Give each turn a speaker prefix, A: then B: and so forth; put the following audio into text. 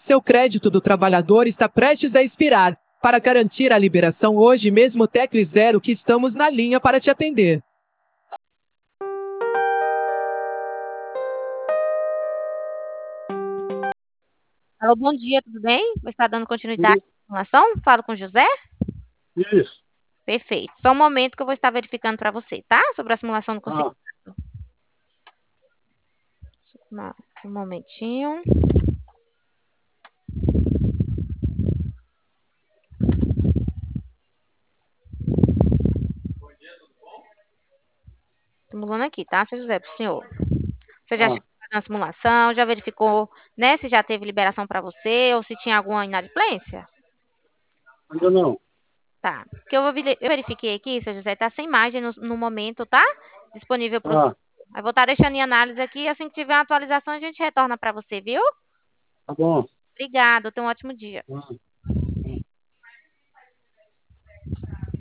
A: Seu crédito do trabalhador está prestes a expirar. Para garantir a liberação hoje mesmo, tecle 0 que estamos na linha para te atender.
B: Alô, bom dia, tudo bem? Você está dando continuidade à simulação? Falo com o José?
C: Isso.
B: Perfeito. Só um momento que eu vou estar verificando para você, tá? Sobre a simulação do consignado. Um momentinho. Simulando aqui, tá, seu José, para o senhor. Você já chegou na simulação, já verificou, né, se já teve liberação para você ou se tinha alguma inadimplência?
C: Ainda não.
B: Tá. Porque eu verifiquei aqui, seu José, tá sem margem no momento, tá? Disponível para o senhor. Eu vou estar deixando em análise aqui, assim que tiver uma atualização, a gente retorna para você, viu?
C: Tá bom.
B: Obrigada, tenha um ótimo dia.